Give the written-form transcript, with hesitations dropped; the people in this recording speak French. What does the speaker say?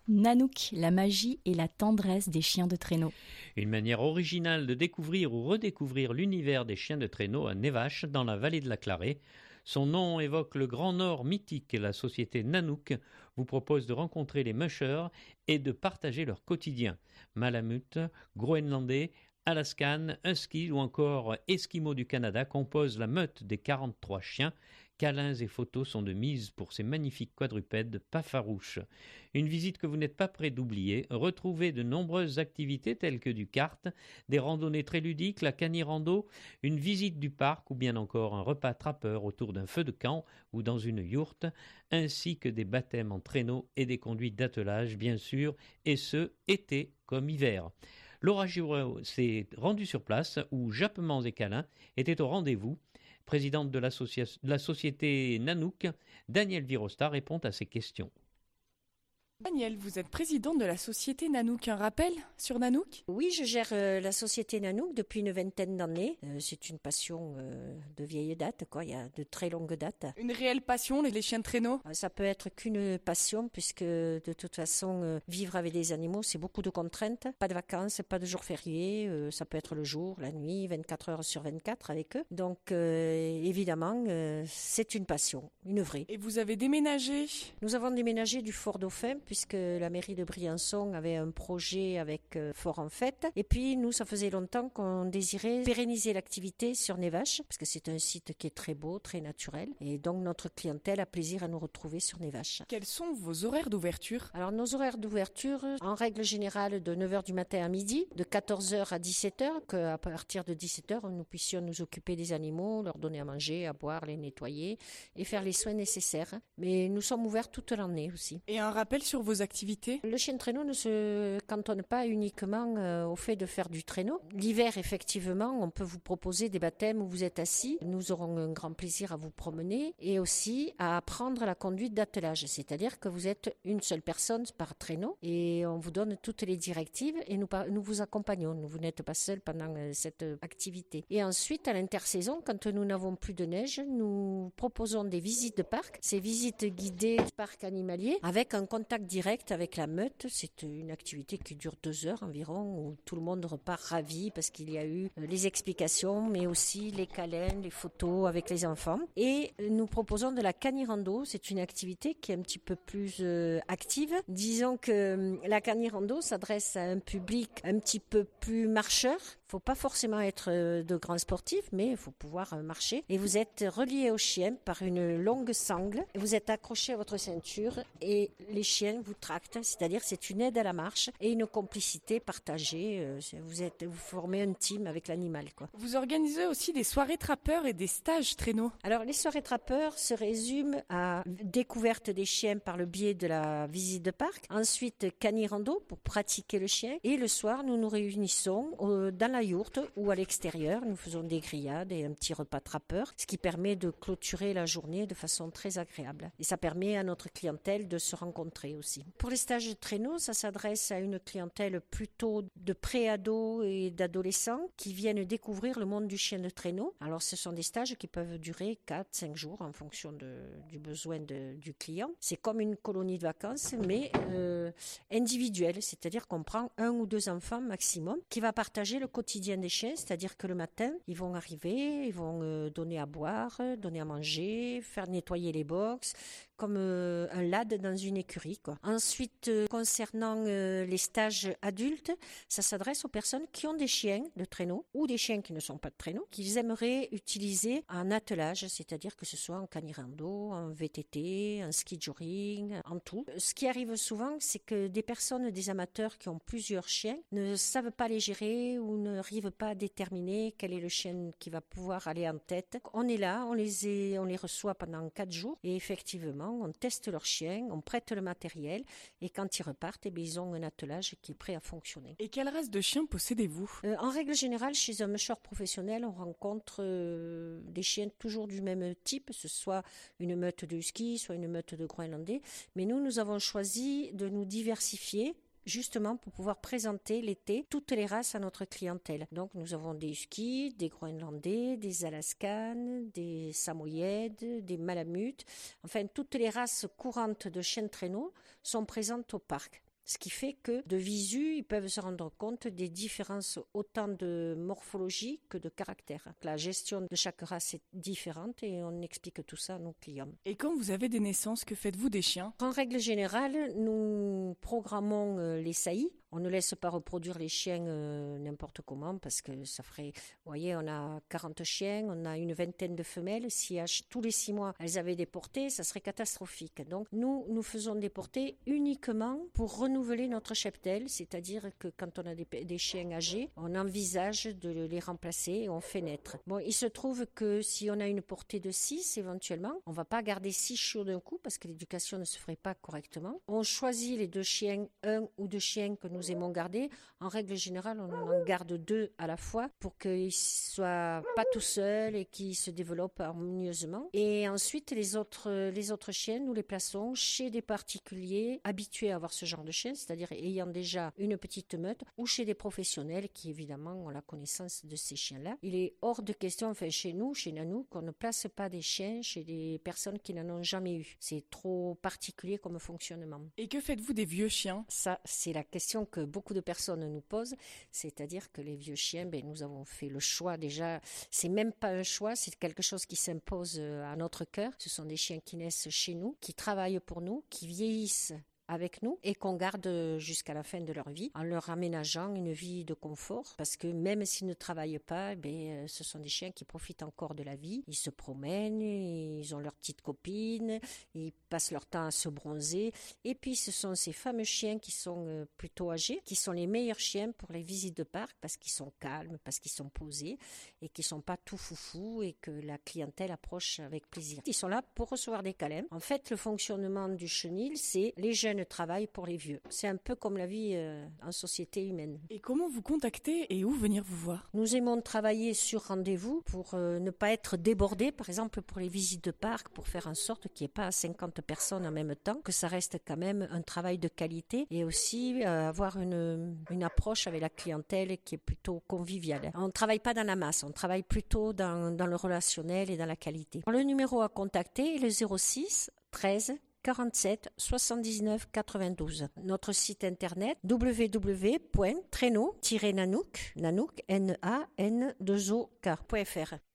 Nanook, la magie et la tendresse des chiens de traîneau. Une manière originale de découvrir ou redécouvrir l'univers des chiens de traîneau à Névache, dans la vallée de la Clarée. Son nom évoque le Grand Nord mythique. La société Nanook vous propose de rencontrer les mushers et de partager leur quotidien. Malamutes, Groenlandais, Alaskan, Husky ou encore Esquimaux du Canada composent la meute des 43 chiens. Câlins et photos sont de mise pour ces magnifiques quadrupèdes pas farouches. Une visite que vous n'êtes pas prêt d'oublier. Retrouvez de nombreuses activités telles que du kart, des randonnées très ludiques, la canirando, une visite du parc ou bien encore un repas trappeur autour d'un feu de camp ou dans une yourte, ainsi que des baptêmes en traîneau et des conduites d'attelage, bien sûr, et ce, été comme hiver. Laura Giroux s'est rendue sur place où Jappements et Câlins étaient au rendez-vous. Présidente de la société Nanook, Danielle Virosta répond à ces questions. Danielle, vous êtes présidente de la société Nanook. Un rappel sur Nanook ? Oui, je gère la société Nanook depuis une vingtaine d'années. C'est une passion de vieille date, quoi. Il y a de très longues dates. Une réelle passion, les chiens de traîneau ? Ça peut être qu'une passion, puisque de toute façon, vivre avec des animaux, c'est beaucoup de contraintes. Pas de vacances, pas de jours fériés. Ça peut être le jour, la nuit, 24 heures sur 24 avec eux. Donc, évidemment, c'est une passion, une vraie. Et vous avez déménagé ? Nous avons déménagé du Fort Dauphin, puisque la mairie de Briançon avait un projet avec Fort en Fête. Et puis nous, ça faisait longtemps qu'on désirait pérenniser l'activité sur Névache, parce que c'est un site qui est très beau, très naturel. Et donc notre clientèle a plaisir à nous retrouver sur Névache. Quels sont vos horaires d'ouverture ? Alors nos horaires d'ouverture, en règle générale, de 9h du matin à midi, de 14h à 17h, qu'à partir de 17h, nous puissions nous occuper des animaux, leur donner à manger, à boire, les nettoyer et faire les soins nécessaires. Mais nous sommes ouverts toute l'année aussi. Et un rappel sur vos activités ? Le chien de traîneau ne se cantonne pas uniquement au fait de faire du traîneau. L'hiver, effectivement, on peut vous proposer des baptêmes où vous êtes assis. Nous aurons un grand plaisir à vous promener et aussi à apprendre la conduite d'attelage. C'est-à-dire que vous êtes une seule personne par traîneau et on vous donne toutes les directives et nous vous accompagnons. Vous n'êtes pas seul pendant cette activité. Et ensuite, à l'intersaison, quand nous n'avons plus de neige, nous proposons des visites de parc. Ces visites guidées du parc animalier avec un contact direct avec la meute. C'est une activité qui dure 2 heures environ, où tout le monde repart ravi parce qu'il y a eu les explications, mais aussi les câlins, les photos avec les enfants. Et nous proposons de la canirando. C'est une activité qui est un petit peu plus active. Disons que la canirando s'adresse à un public un petit peu plus marcheur. Il ne faut pas forcément être de grands sportifs, mais il faut pouvoir marcher. Et vous êtes relié au chien par une longue sangle. Vous êtes accroché à votre ceinture et les chiens vous tractent, c'est-à-dire c'est une aide à la marche et une complicité partagée. Vous formez un team avec l'animal, quoi. Vous organisez aussi des soirées trappeurs et des stages traîneaux. Alors les soirées trappeurs se résument à découverte des chiens par le biais de la visite de parc. Ensuite canirando pour pratiquer le chien. Et le soir nous nous réunissons dans la yourte ou à l'extérieur. Nous faisons des grillades et un petit repas trappeur, ce qui permet de clôturer la journée de façon très agréable. Et ça permet à notre clientèle de se rencontrer aussi. Pour les stages de traîneau, ça s'adresse à une clientèle plutôt de pré-ados et d'adolescents qui viennent découvrir le monde du chien de traîneau. Alors ce sont des stages qui peuvent durer 4-5 jours en fonction du besoin du client. C'est comme une colonie de vacances mais individuelle, c'est-à-dire qu'on prend 1 ou 2 enfants maximum qui va partager le quotidien des chiens, c'est-à-dire que le matin, ils vont arriver, ils vont donner à boire, donner à manger, faire nettoyer les box, comme un lad dans une écurie, quoi. Ensuite, concernant les stages adultes, ça s'adresse aux personnes qui ont des chiens de traîneau ou des chiens qui ne sont pas de traîneau, qu'ils aimeraient utiliser en attelage, c'est-à-dire que ce soit en canirando, en VTT, en ski joring, en tout. Ce qui arrive souvent, c'est que des personnes, des amateurs qui ont plusieurs chiens ne savent pas les gérer ou n'arrivent pas à déterminer quel est le chien qui va pouvoir aller en tête. On est là, on les reçoit pendant 4 jours et effectivement, on teste leurs chiens, on prête le matériel et quand ils repartent, ils ont un attelage qui est prêt à fonctionner. Et quelle race de chiens possédez-vous ? En règle générale, chez un musher professionnel, on rencontre des chiens toujours du même type, ce soit une meute de husky, soit une meute de groenlandais. Mais nous avons choisi de nous diversifier justement pour pouvoir présenter l'été toutes les races à notre clientèle. Donc nous avons des huskies, des groenlandais, des alaskan, des samoyèdes, des malamutes. Enfin, toutes les races courantes de chiens de traîneau sont présentes au parc. Ce qui fait que de visu, ils peuvent se rendre compte des différences autant de morphologie que de caractère. La gestion de chaque race est différente et on explique tout ça à nos clients. Et quand vous avez des naissances, que faites-vous des chiens? En règle générale, nous programmons les saillies. On ne laisse pas reproduire les chiens n'importe comment parce que ça ferait... Vous voyez, on a 40 chiens, on a une vingtaine de femelles. Si tous les 6 mois, elles avaient des portées, ça serait catastrophique. Donc, nous faisons des portées uniquement pour renouveler notre cheptel. C'est-à-dire que quand on a des chiens âgés, on envisage de les remplacer et on fait naître. Bon, il se trouve que si on a une portée de 6, éventuellement, on ne va pas garder 6 chiots d'un coup parce que l'éducation ne se ferait pas correctement. On choisit les 2 chiens, 1 ou 2 chiens que nous aimons garder. En règle générale, on en garde 2 à la fois pour qu'ils ne soient pas tout seuls et qu'ils se développent harmonieusement. Et ensuite, les autres chiens, nous les plaçons chez des particuliers habitués à avoir ce genre de chien, c'est-à-dire ayant déjà une petite meute, ou chez des professionnels qui, évidemment, ont la connaissance de ces chiens-là. Il est hors de question, enfin, chez nous, chez Nanook, qu'on ne place pas des chiens chez des personnes qui n'en ont jamais eu. C'est trop particulier comme fonctionnement. Et que faites-vous des vieux chiens? Ça, c'est la question que beaucoup de personnes nous posent, c'est-à-dire que les vieux chiens, nous avons fait le choix déjà, c'est même pas un choix, c'est quelque chose qui s'impose à notre cœur. Ce sont des chiens qui naissent chez nous, qui travaillent pour nous, qui vieillissent avec nous et qu'on garde jusqu'à la fin de leur vie en leur aménageant une vie de confort parce que même s'ils ne travaillent pas, ce sont des chiens qui profitent encore de la vie. Ils se promènent, ils ont leurs petites copines, ils passent leur temps à se bronzer et puis ce sont ces fameux chiens qui sont plutôt âgés, qui sont les meilleurs chiens pour les visites de parc parce qu'ils sont calmes, parce qu'ils sont posés et qu'ils sont pas tout foufou et que la clientèle approche avec plaisir. Ils sont là pour recevoir des câlins. En fait, le fonctionnement du chenil, c'est les jeunes travaillent pour les vieux. C'est un peu comme la vie en société humaine. Et comment vous contacter et où venir vous voir? Nous aimons travailler sur rendez-vous pour ne pas être débordés, par exemple pour les visites de parc, pour faire en sorte qu'il n'y ait pas 50 personnes en même temps, que ça reste quand même un travail de qualité et aussi avoir une approche avec la clientèle qui est plutôt conviviale. On ne travaille pas dans la masse, on travaille plutôt dans le relationnel et dans la qualité. Le numéro à contacter est le 06 13 47 79 92. Notre site internet www.traîneau-nanook.fr.